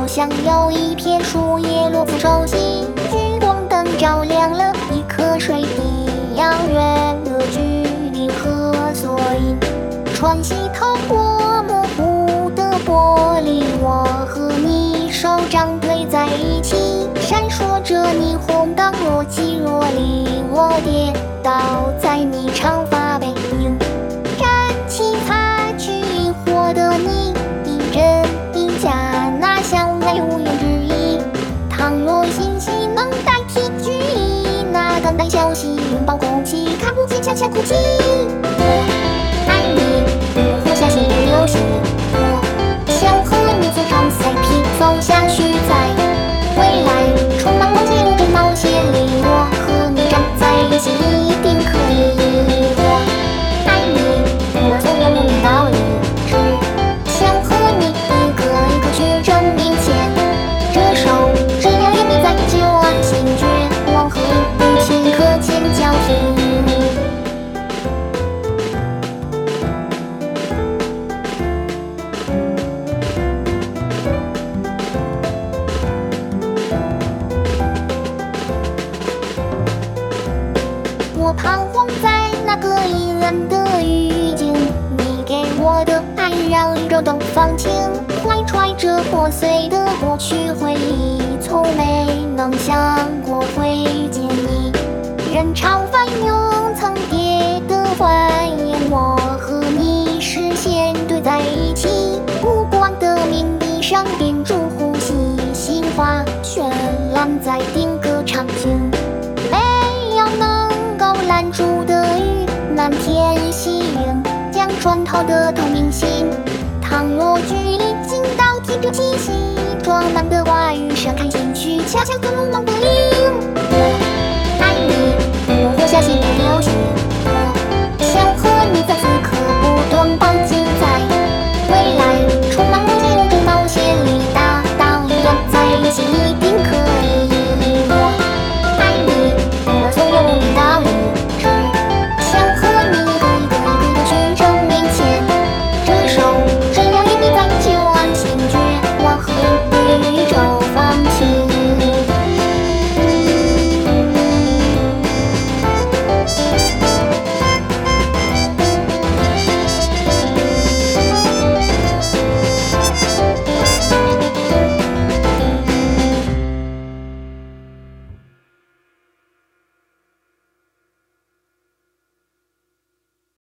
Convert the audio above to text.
像有一片树叶落在手心，聚光灯照亮了一颗水滴遥远的距离和索引，穿溪透过模糊的玻璃，我和你手掌对在一起，闪烁着霓虹灯若即若离，我跌倒在你长发背影，燃起擦去疑惑的你，一人一家那相爱无言之意。倘若信息能代替距离，那淡淡消息拥抱空气，看不见悄悄哭泣。我爱你，我活下心流血，我想和你做场 CP， 走下去在未来充满梦境的冒险里，我和你站在一起一定可以。我爱你，我从来不明道理，只想和你一个一个去证明前这首只要眼迷在就安心绝望和无情可见交替。我彷徨在那个依然的雨景，你给我的爱让宇宙都放晴，怀揣着破碎的过去回忆，从没能想过会见你。人潮翻涌层叠的欢颜，我和你视线对在一起，无光的冥地上屏住呼吸，心花绚烂在定格场景，没有能拦住的雨，漫天细云将穿透的透明心。倘若距离近到提着气息，装满的话语闪开心绪，悄悄的入梦的灵。我爱你，我活下心的流星。